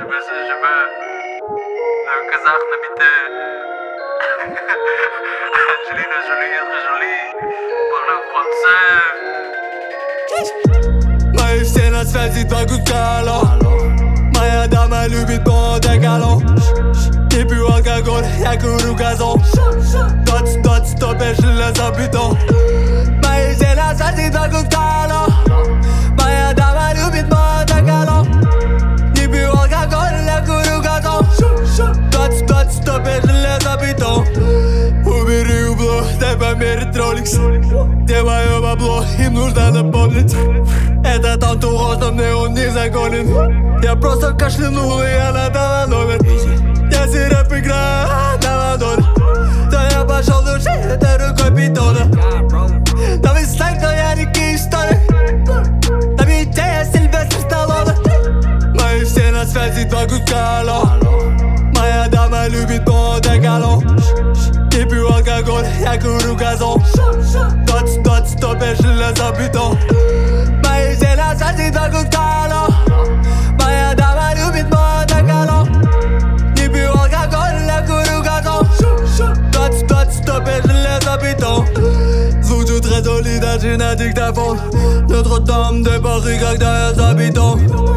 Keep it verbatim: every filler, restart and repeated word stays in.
je veux, je veux le Kazakh n'habiter. Angelina Jolie est très jolie, parle français. Мои все на связи, два гудкала. Моя дама любит Монте-Карло. Не пью алкоголь, я курю газон. Доц, доц, топишь железо бетон. Мои все на связи, два гудкала. Моя дама любит Монте-Карло. Не пью алкоголь, я курю газон. Доц, доц, топишь железо бетон. Убери убло, дай померить Rolex. Где мое бабло, им нужно напомнить. Этот антураж на мне, он не загонен. Я просто кашлянул, и она дала номер. Если рэп играет на ладони, то я пошел в душе этой рукой питона. Там и сленг, но я не кейстори. Там и идея Сильвестр Сталлоне. Мои все на связи, два гудкала. Моя дама любит Монте-Карло. Не пью алкоголь, я курю газон. Доц, доц, топишь железо бетон. Мои все на связи, два гудкала. Моя дама любит Монте-Карло. Не пью алкоголь, я курю газон. Доц, доц, топишь железо бетон. Звучу très solide, даже на диктофон. Notre-Dame de Paris, когда я за бетон.